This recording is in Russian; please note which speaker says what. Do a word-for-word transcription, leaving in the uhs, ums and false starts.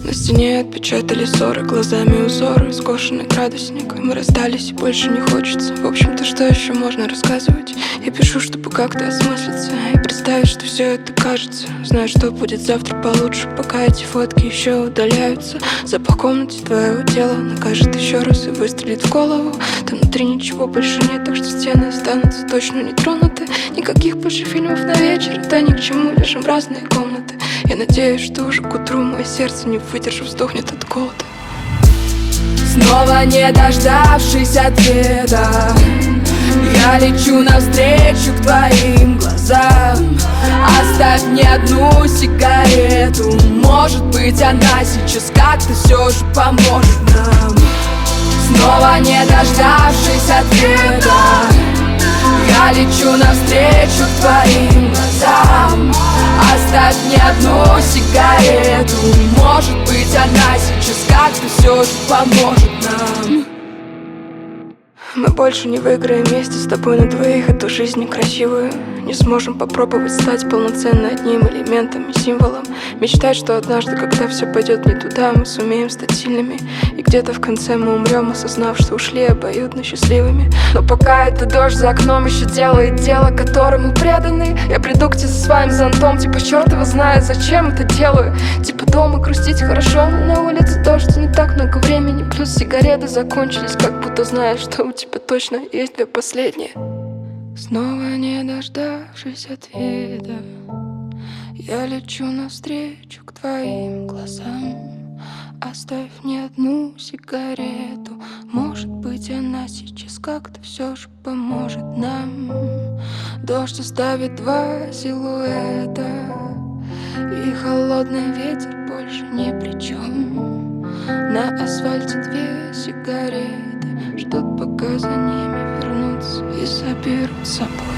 Speaker 1: На стене отпечатали ссоры, глазами узоры, скошенный градусник. И мы расстались, и больше не хочется. В общем-то, что еще можно рассказывать? Я пишу, чтобы как-то осмыслиться и представить, что все это кажется. Знаю, что будет завтра получше, пока эти фотки еще удаляются. Запах комнаты твоего тела накажет еще раз и выстрелит в голову. Там внутри ничего больше нет, так что стены останутся точно не тронуты. Никаких больше фильмов на вечер, да ни к чему, лежим в разные комнаты. Я надеюсь, что уже к утру мое сердце, не выдержав, сдохнет от голода.
Speaker 2: Снова не дождавшись ответа, я лечу навстречу к твоим глазам. Оставь мне одну сигарету, может быть, она сейчас как-то все же поможет нам. Снова не дождавшись ответа, я лечу навстречу к твоим глазам. Оставь мне одну сигарету, может быть, она сейчас как-то все же поможет нам.
Speaker 1: Мы больше не выиграем вместе с тобой на двоих эту жизнь некрасивую. Не сможем попробовать стать полноценно одним элементом и символом. Мечтать, что однажды, когда все пойдет не туда, мы сумеем стать сильными. И где-то в конце мы умрем, осознав, что ушли обоюдно счастливыми. Но пока это дождь за окном еще делает дело, которому преданы, я приду к тебе со своим зонтом, типа черт его знает, зачем это делаю. Типа дома грустить хорошо, но на улице дождь, не так много времени. Плюс сигареты закончились, как будто знаешь, что у тебя точно есть две последние. Снова не дождавшись ответа, я лечу навстречу к твоим глазам. Оставь мне одну сигарету, может быть, она сейчас как-то все же поможет нам. Дождь оставит два силуэта, и холодный ветер больше ни при чем. На асфальте две сигареты ждут, пока за ними вернутся и соберут с собой.